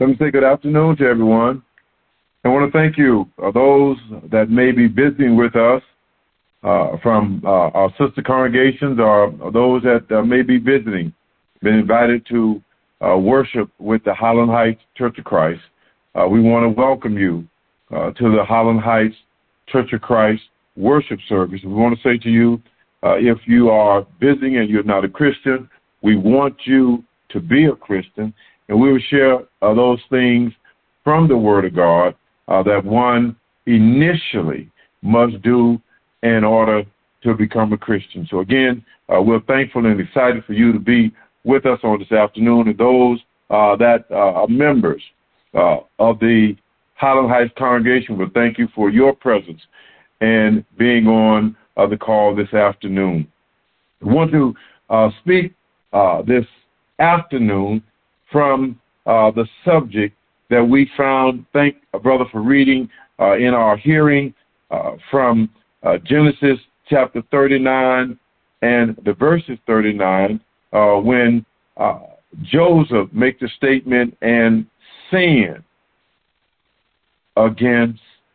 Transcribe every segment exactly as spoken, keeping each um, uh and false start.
Let me say good afternoon to everyone. I want to thank you, uh, those that may be visiting with us uh, from uh, our sister congregations or, or those that uh, may be visiting, been invited to uh, worship with the Highland Heights Church of Christ. Uh, we want to welcome you uh, to the Highland Heights Church of Christ worship service. We want to say to you, uh, if you are visiting and you're not a Christian, we want you to be a Christian, and we will share uh, those things from the Word of God uh, that one initially must do in order to become a Christian. So again, uh, we're thankful and excited for you to be with us on this afternoon, and those uh, that uh, are members uh, of the Highland Heights congregation, we thank you for your presence and being on uh, the call this afternoon. I want to uh, speak uh, this afternoon from uh, the subject that we found. Thank a brother for reading uh, in our hearing uh, from uh, Genesis chapter thirty-nine and the verses thirty-nine, uh, when uh, Joseph makes a statement and sin against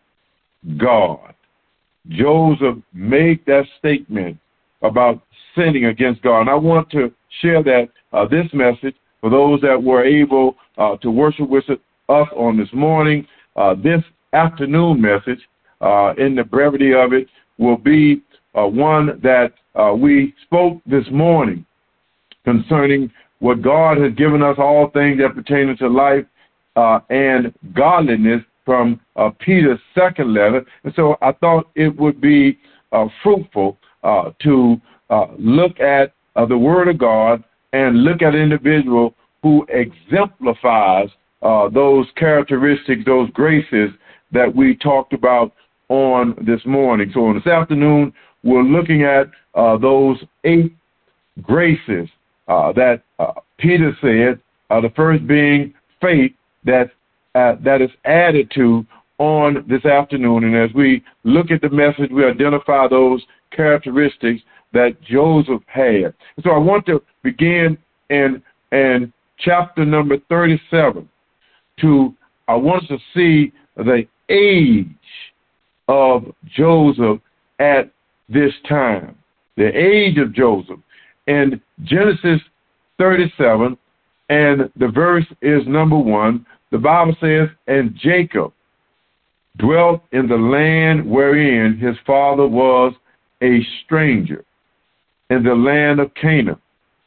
God. Joseph made that statement about sinning against God. And I want to share that uh, this message for those that were able uh, to worship with us on this morning. Uh, this afternoon message, uh, in the brevity of it, will be uh, one that uh, we spoke this morning concerning what God has given us, all things that pertain to life uh, and godliness, from uh, Peter's second letter. And so I thought it would be uh, fruitful uh, to uh, look at uh, the Word of God and look at an individual who exemplifies uh, those characteristics, those graces that we talked about on this morning. So on this afternoon, we're looking at uh, those eight graces uh, that uh, Peter said, uh, the first being faith, that Uh, that is added to on this afternoon. And as we look at the message, we identify those characteristics that Joseph had. And so I want to begin in, in chapter number thirty-seven. To I want us to see the age of Joseph at this time, the age of Joseph. In Genesis thirty-seven, and the verse is number one, the Bible says, and Jacob dwelt in the land wherein his father was a stranger, in the land of Canaan.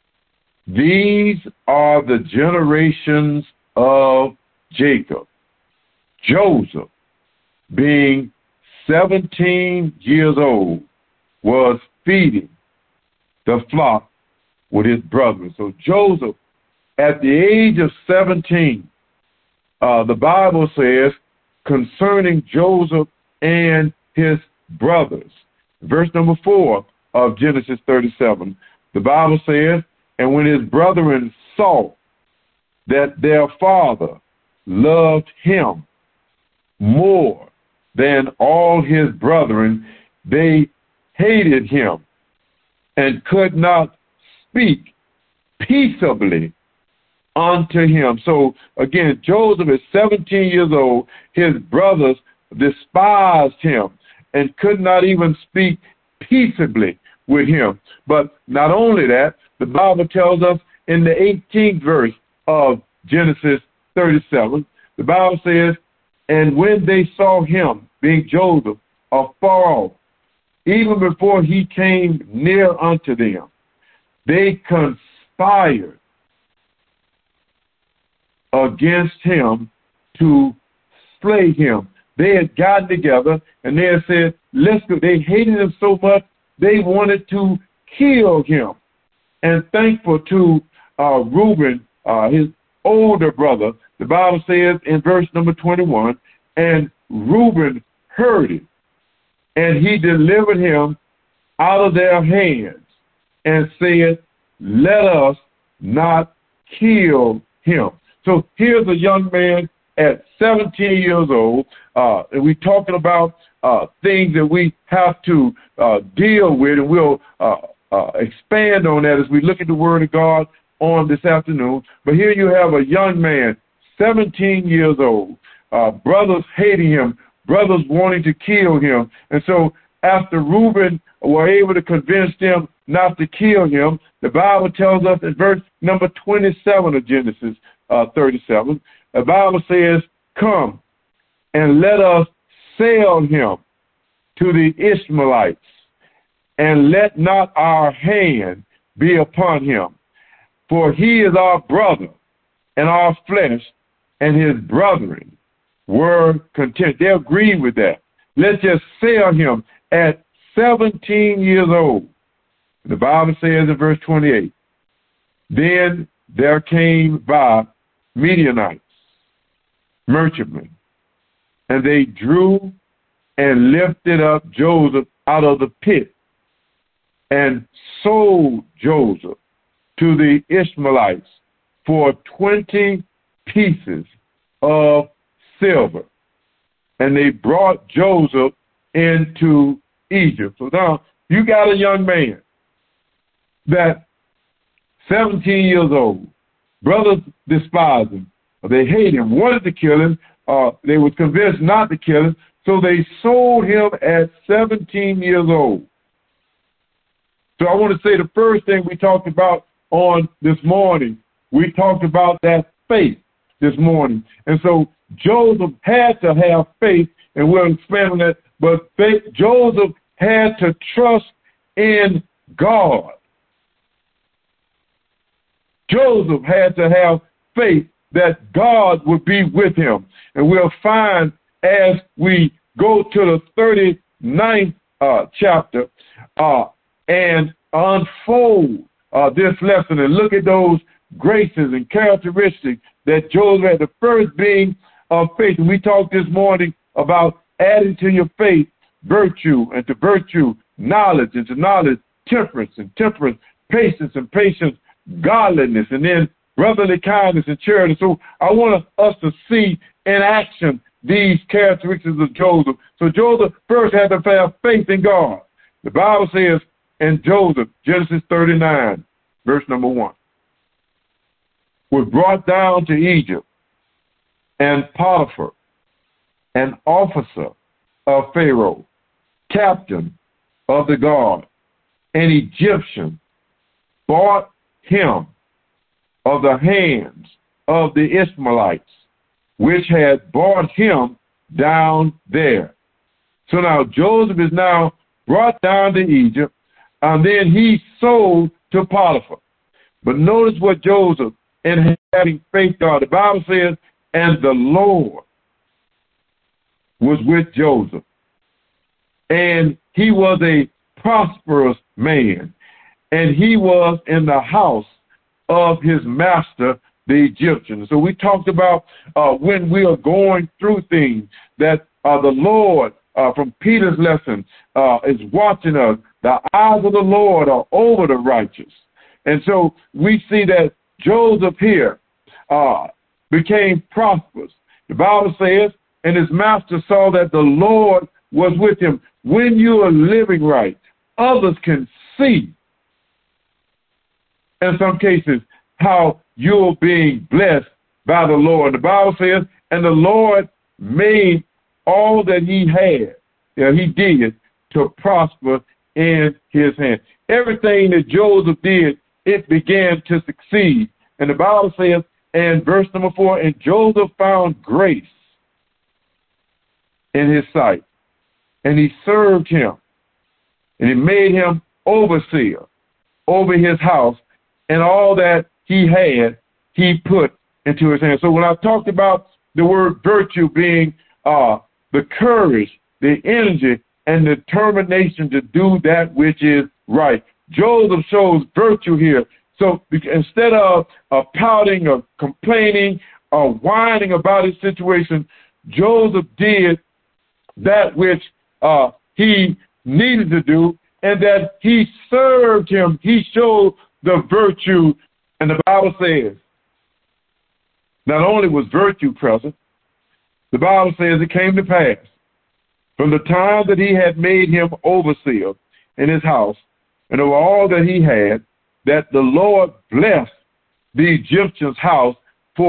These are the generations of Jacob. Joseph, being seventeen years old, was feeding the flock with his brothers. So Joseph, at the age of seventeen, Uh, the Bible says concerning Joseph and his brothers, verse number four of Genesis thirty-seven, the Bible says, and when his brethren saw that their father loved him more than all his brethren, they hated him and could not speak peaceably unto him. So again, Joseph is seventeen years old. His brothers despised him and could not even speak peaceably with him. But not only that, the Bible tells us in the eighteenth verse of Genesis thirty-seven, the Bible says, and when they saw him, being Joseph, afar off, even before he came near unto them, they conspired against him to slay him. They had gotten together and they had said, let's go. They hated him so much, they wanted to kill him. And thankful to uh, Reuben, uh, his older brother, the Bible says in verse number twenty-one, and Reuben heard it, and he delivered him out of their hands and said, let us not kill him. So here's a young man at seventeen years old, uh, and we're talking about uh, things that we have to uh, deal with, and we'll uh, uh, expand on that as we look at the Word of God on this afternoon. But here you have a young man, seventeen years old. Uh, brothers hating him, brothers wanting to kill him. And so after Reuben were able to convince them not to kill him, the Bible tells us in verse number twenty-seven of Genesis uh, thirty-seven, the Bible says, come and let us sell him to the Ishmaelites, and let not our hand be upon him. For he is our brother and our flesh, and his brethren were content. They agreed with that. Let's just sell him at seventeen years old. The Bible says in verse twenty-eight, then there came by Midianites, merchantmen, and they drew and lifted up Joseph out of the pit and sold Joseph to the Ishmaelites for twenty pieces of silver. And they brought Joseph into Egypt. So now you got a young man that seventeen years old, brothers despise him, they hate him, wanted to kill him, uh, they were convinced not to kill him, so they sold him at seventeen years old. So I want to say the first thing we talked about on this morning, we talked about that faith this morning. And so Joseph had to have faith, and we'll expand on that, but faith, Joseph had to trust in God. Joseph had to have faith that God would be with him. And we'll find as we go to the thirty-ninth uh, chapter uh, and unfold uh, this lesson and look at those graces and characteristics that Joseph had. The first being of faith. And we talked this morning about adding to your faith virtue, and to virtue knowledge, and to knowledge temperance, and temperance patience, and patience godliness, and then brotherly kindness and charity. So I want us to see in action these characteristics of Joseph. So Joseph first had to have faith in God. The Bible says in Joseph, Genesis thirty-nine, verse number one, was brought down to Egypt, and Potiphar, an officer of Pharaoh, captain of the guard, an Egyptian, bought him of the hands of the Ishmaelites, which had brought him down there. So now Joseph is now brought down to Egypt, and then he sold to Potiphar. But notice what Joseph, in having faith God, the Bible says, and the Lord was with Joseph, and he was a prosperous man, and he was in the house of his master, the Egyptian. So we talked about uh, when we are going through things that uh, the Lord, uh, from Peter's lesson, uh, is watching us. The eyes of the Lord are over the righteous. And so we see that Joseph here uh, became prosperous. The Bible says, and his master saw that the Lord was with him. When you are living right, others can see, in some cases, how you're being blessed by the Lord. The Bible says, and the Lord made all that he had, that he did, to prosper in his hand. Everything that Joseph did, it began to succeed. And the Bible says, in verse number four, and Joseph found grace in his sight, and he served him, and he made him overseer over his house, and all that he had, he put into his hand. So when I talked about the word virtue being uh, the courage, the energy, and determination to do that which is right, Joseph shows virtue here. So instead of uh, pouting or complaining or whining about his situation, Joseph did that which uh, he needed to do, and that he served him. He showed the virtue. And the Bible says, not only was virtue present, the Bible says it came to pass from the time that he had made him overseer in his house and over all that he had, that the Lord blessed the Egyptian's house for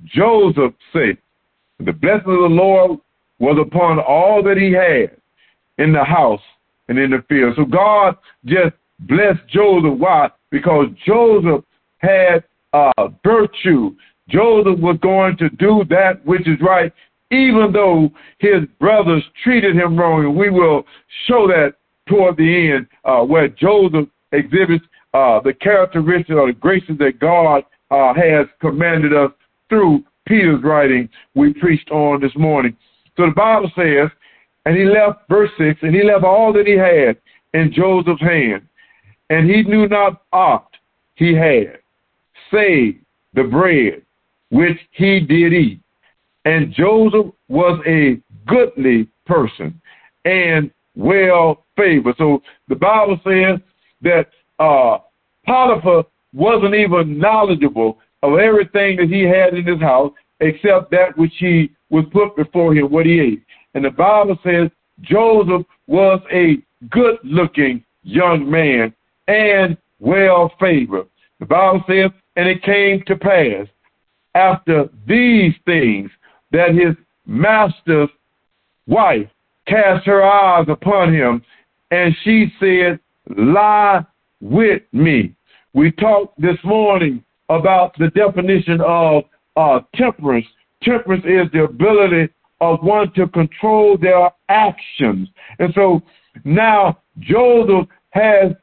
Joseph said, the blessing of the Lord was upon all that he had in the house and in the field. So God just blessed Joseph. Why? Because Joseph had uh, virtue. Joseph was going to do that which is right, even though his brothers treated him wrong. And we will show that toward the end, uh, where Joseph exhibits uh, the characteristics or the graces that God uh, has commanded us through Peter's writing we preached on this morning. So the Bible says, and he left, verse six, and he left all that he had in Joseph's hand, and he knew not aught he had, save the bread which he did eat. And Joseph was a goodly person and well favored. So the Bible says that uh, Potiphar wasn't even knowledgeable of everything that he had in his house except that which he was put before him, what he ate. And the Bible says Joseph was a good-looking young man and well-favored. The Bible says, and it came to pass after these things that his master's wife cast her eyes upon him, and she said, lie with me. We talked this morning about the definition of uh, temperance. Temperance is the ability of one to control their actions. And so now Joseph has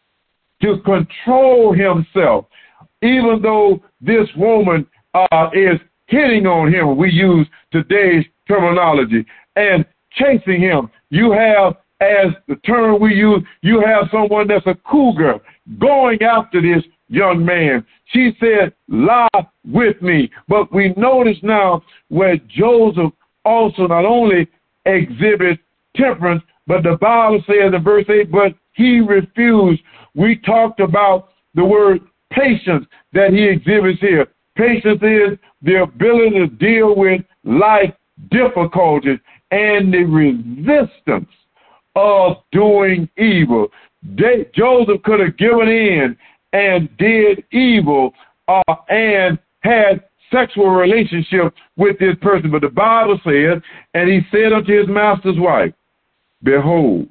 to control himself, even though this woman uh, is hitting on him. We use today's terminology, and chasing him. You have, as the term we use, you have someone that's a cougar going after this young man. She said, lie with me. But we notice now where Joseph also not only exhibits temperance, but the Bible says in verse eight, but he refused. We talked about the word patience that he exhibits here. Patience is the ability to deal with life difficulties and the resistance of doing evil. They, Joseph could have given in and did evil uh, and had sexual relationship with this person. But the Bible says, and he said unto his master's wife, behold,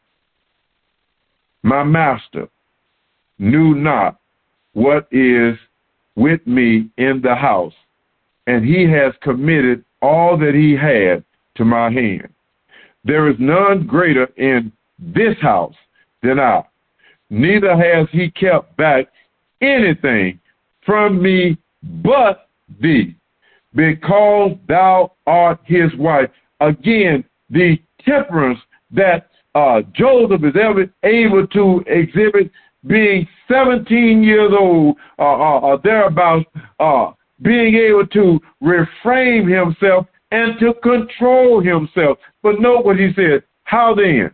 my master knew not what is with me in the house, and he has committed all that he had to my hand. There is none greater in this house than I. Neither has he kept back anything from me but thee, because thou art his wife. Again, the temperance that uh, Joseph is ever able to exhibit, being seventeen years old, uh, uh, or thereabouts, uh, being able to refrain himself and to control himself. But note what he said. How then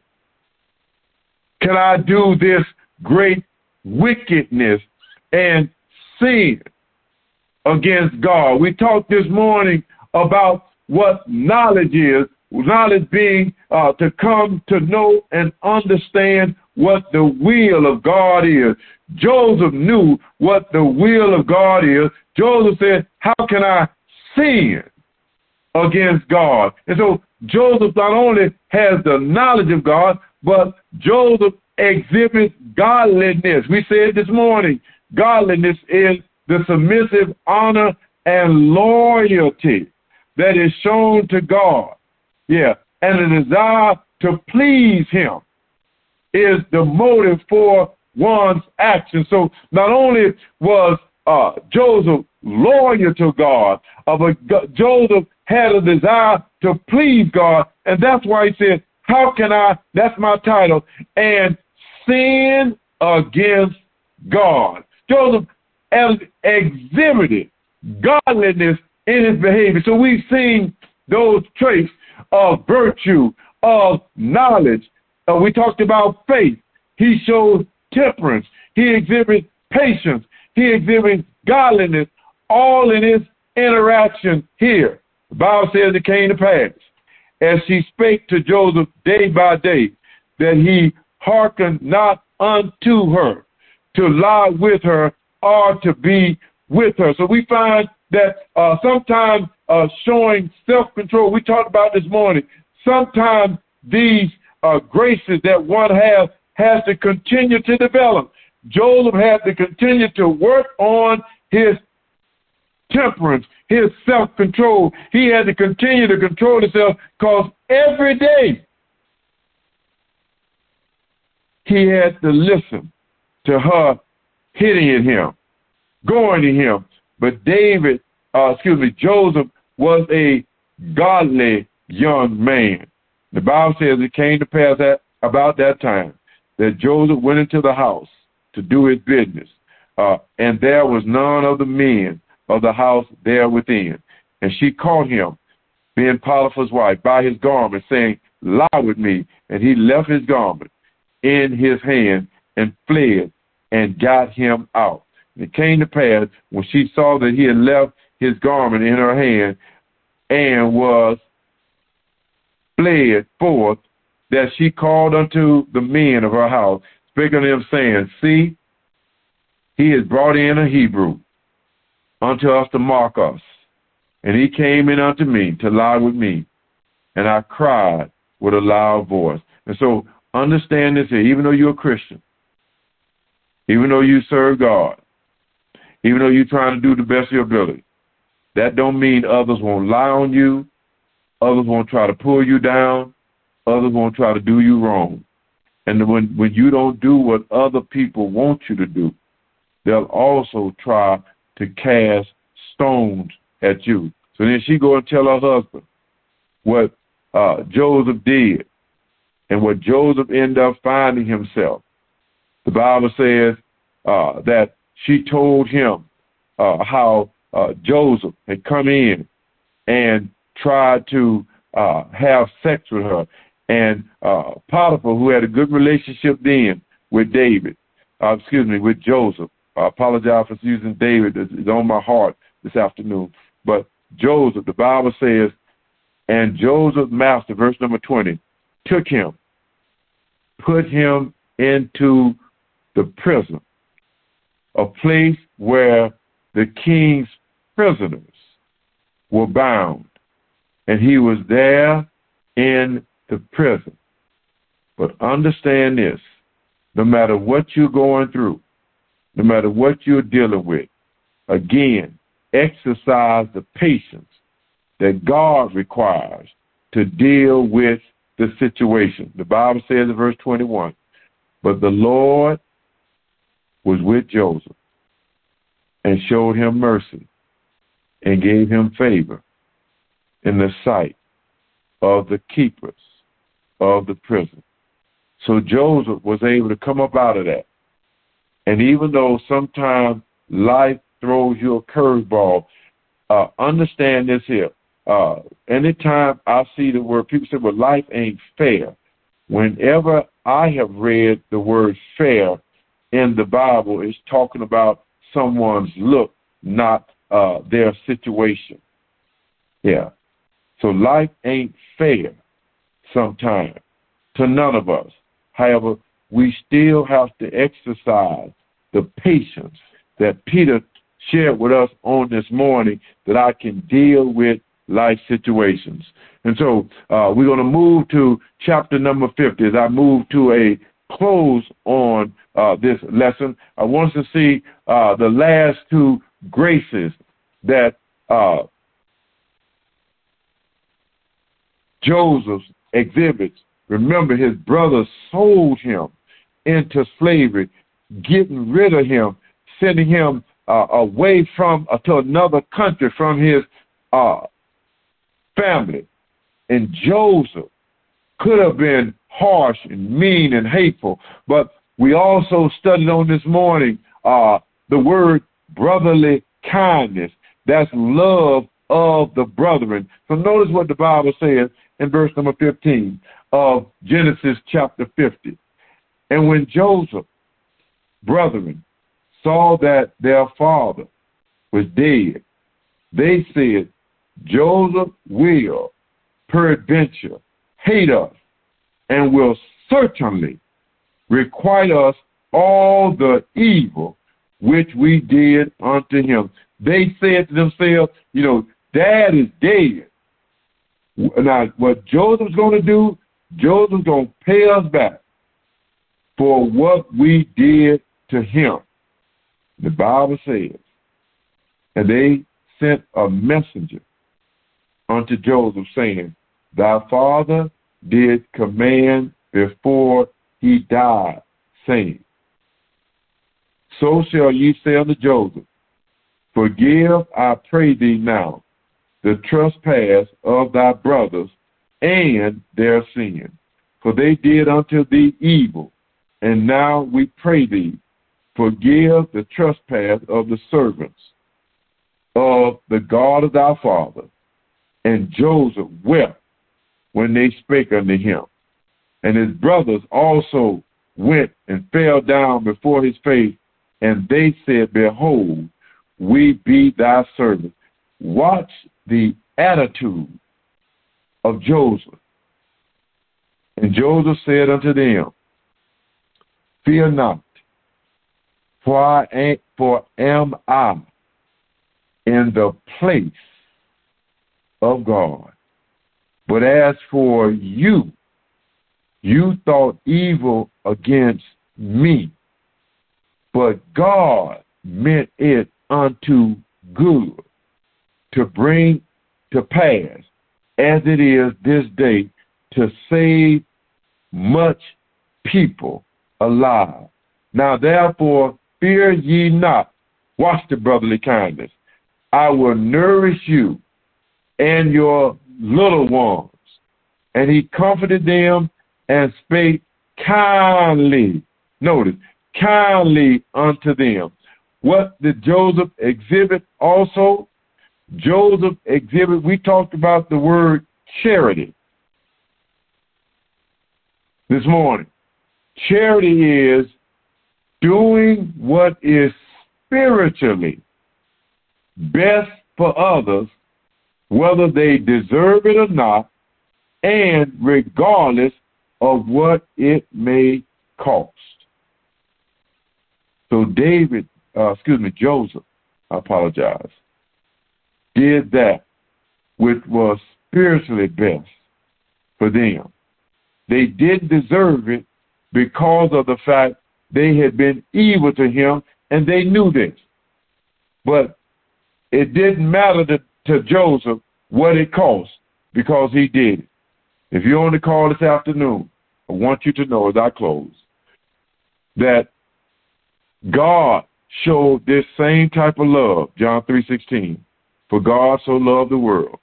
can I do this great wickedness and sin against God? We talked this morning about what knowledge is. Knowledge being uh, to come to know and understand what the will of God is. Joseph knew what the will of God is. Joseph said, how can I sin against God? And so Joseph not only has the knowledge of God, but Joseph exhibits godliness. We said this morning, godliness is the submissive honor and loyalty that is shown to God. Yeah, and a desire to please him is the motive for one's action. So not only was uh, Joseph loyal to God, uh, but Joseph had a desire to please God, and that's why he said, how can I, that's my title, and sin against God. Joseph exhibited godliness in his behavior. So we've seen those traits of virtue, of knowledge. Uh, we talked about faith. He shows temperance. He exhibits patience. He exhibits godliness, all in his interaction here. The Bible says it came to pass, as she spake to Joseph day by day, that he hearkened not unto her, to lie with her or to be with her. So we find that uh, sometimes uh, showing self-control, we talked about this morning, sometimes these uh, graces that one has has to continue to develop. Joseph had to continue to work on his temperance, his self-control. He had to continue to control himself because every day he had to listen to her hitting at him, going to him. But David, uh, excuse me, Joseph was a godly young man. The Bible says it came to pass that about that time that Joseph went into the house to do his business, uh, and there was none of the men of the house there within. And she caught him, being Potiphar's wife, by his garment, saying, lie with me. And he left his garment in his hand and fled and got him out. And it came to pass, when she saw that he had left his garment in her hand and was fled forth, that she called unto the men of her house, speaking unto them, saying, see, he has brought in a Hebrew unto us to mark us. And he came in unto me to lie with me, and I cried with a loud voice. And so understand this here, even though you're a Christian, even though you serve God, even though you're trying to do the best of your ability, that don't mean others won't lie on you, others won't try to pull you down, others won't try to do you wrong. And when, when you don't do what other people want you to do, they'll also try to cast stones at you. So then she go and tell her husband what uh, Joseph did and what Joseph ended up finding himself. The Bible says uh, that she told him uh, how uh, Joseph had come in and tried to uh, have sex with her. And uh, Potiphar, who had a good relationship then with David, uh, excuse me, with Joseph. I apologize for using David. It's on my heart this afternoon. But Joseph, the Bible says, and Joseph's master, verse number twenty, took him, put him into the prison, a place where the king's prisoners were bound. And he was there in the prison. But understand this, no matter what you're going through, no matter what you're dealing with, again, exercise the patience that God requires to deal with the situation. The Bible says in verse twenty-one, but the Lord was with Joseph and showed him mercy and gave him favor in the sight of the keepers of the prison. So Joseph was able to come up out of that. And even though sometimes life throws you a curveball, uh, understand this here. Uh, anytime I see the word, people say, well, life ain't fair. Whenever I have read the word fair in the Bible, it's talking about someone's look, not uh, their situation. Yeah. So life ain't fair sometimes to none of us. However, we still have to exercise the patience that Peter shared with us on this morning, that I can deal with life situations. And so uh, we're going to move to chapter number fifty. As I move to a close on uh, this lesson, I want us to see uh, the last two graces that uh, Joseph exhibits. Remember, his brothers sold him into slavery, getting rid of him, sending him uh, away from uh, to another country from his uh, family. And Joseph could have been harsh and mean and hateful, but we also studied on this morning uh, the word brotherly kindness. That's love of the brethren. So notice what the Bible says in verse number fifteen of Genesis chapter fifty. And when Joseph, brethren, saw that their father was dead, they said, Joseph will peradventure hate us and will certainly requite us all the evil which we did unto him. they said to themselves, you know, Dad is dead. Now, what Joseph's going to do, Joseph's going to pay us back for what we did to him. The Bible says, and they sent a messenger unto Joseph, saying, Thy father did command before he died, saying, So shall ye say unto Joseph, Forgive, I pray thee now, the trespass of thy brothers and their sin, for they did unto thee evil. And now we pray thee, forgive the trespass of the servants of the God of thy father. And Joseph wept when they spake unto him. And his brothers also went and fell down before his face, and they said, Behold, we be thy servants. Watch the attitude of Joseph. And Joseph said unto them, Fear not, for I am, for am I in the place of God. But as for you, you thought evil against me, but God meant it unto good, to bring to pass, as it is this day, to save much people alive. Now therefore fear ye not. Watch the brotherly kindness. I will nourish you and your little ones. And he comforted them and spake kindly. Notice, kindly unto them. What did Joseph exhibit also? Joseph exhibit, we talked about the word charity this morning. Charity is doing what is spiritually best for others, whether they deserve it or not, and regardless of what it may cost. So David, uh, excuse me, Joseph, I apologize, did that which was spiritually best for them. They didn't deserve it because of the fact they had been evil to him, and they knew this. But it didn't matter to, to Joseph what it cost, because he did it. If you're on the call this afternoon, I want you to know as I close that God showed this same type of love, John three sixteen, for God so loved the world.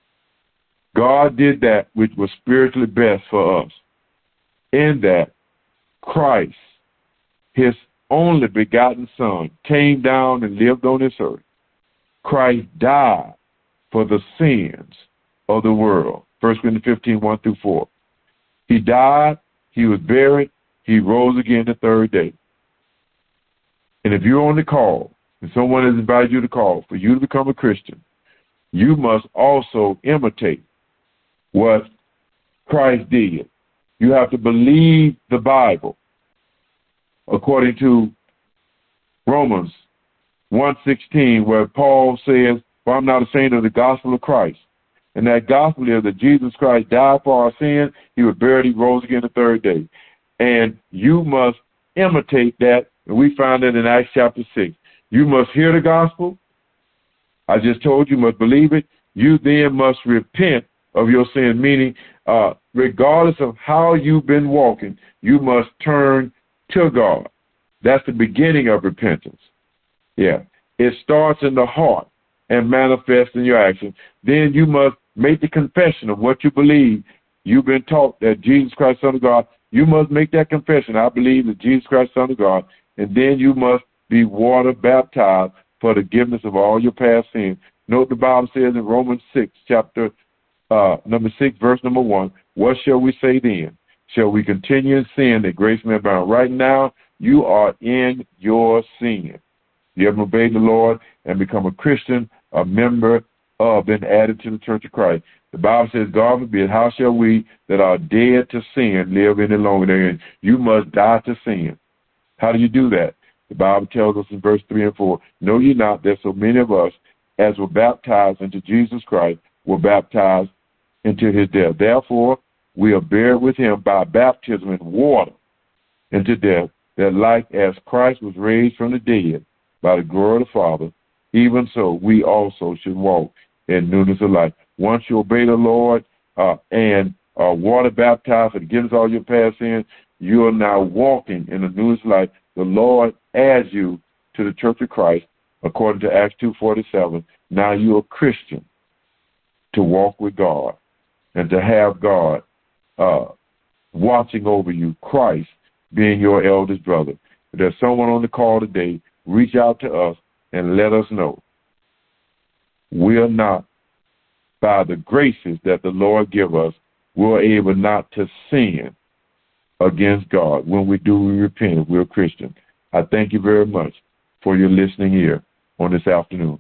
God did that which was spiritually best for us, in that Christ, his only begotten Son, came down and lived on this earth. Christ died for the sins of the world. First Corinthians fifteen, one through four. He died, he was buried, he rose again the third day. And if you're on the call, and someone has invited you to call for you to become a Christian, you must also imitate what Christ did. You have to believe the Bible according to Romans one sixteen, where Paul says, For I'm not ashamed of the gospel of Christ. And that gospel is that Jesus Christ died for our sins, he was buried, he rose again the third day. And you must imitate that, and we find it in Acts chapter six. You must hear the gospel. I just told you, you must believe it. You then must repent of your sin, meaning uh, regardless of how you've been walking, you must turn to God. That's the beginning of repentance. Yeah. It starts in the heart and manifests in your action. Then you must make the confession of what you believe. You've been taught that Jesus Christ, Son of God. You must make that confession. I believe that Jesus Christ, Son of God. And then you must be water baptized for the forgiveness of all your past sins. Note the Bible says in Romans six, chapter uh, number six, verse number one, what shall we say then? Shall we continue in sin that grace may abound? Right now, you are in your sin. You haven't obeyed the Lord and become a Christian, a member of, been added to the Church of Christ. The Bible says, God forbid, how shall we that are dead to sin live any longer therein? You must die to sin. How do you do that? The Bible tells us in verse three and four, know ye not that so many of us as were baptized into Jesus Christ were baptized into his death. Therefore, we are buried with him by baptism in water into death, that like as Christ was raised from the dead by the glory of the Father, even so we also should walk in newness of life. Once you obey the Lord uh, and are water baptized and forgives all your past sins, you are now walking in the newness of life. The Lord adds you to the Church of Christ, according to Acts two forty-seven. Now you are a Christian to walk with God and to have God uh, watching over you, Christ being your eldest brother. If there's someone on the call today, reach out to us and let us know. We are not, by the graces that the Lord give us, we're able not to sin against God. When we do, we repent. We're Christian. I thank you very much for your listening here on this afternoon.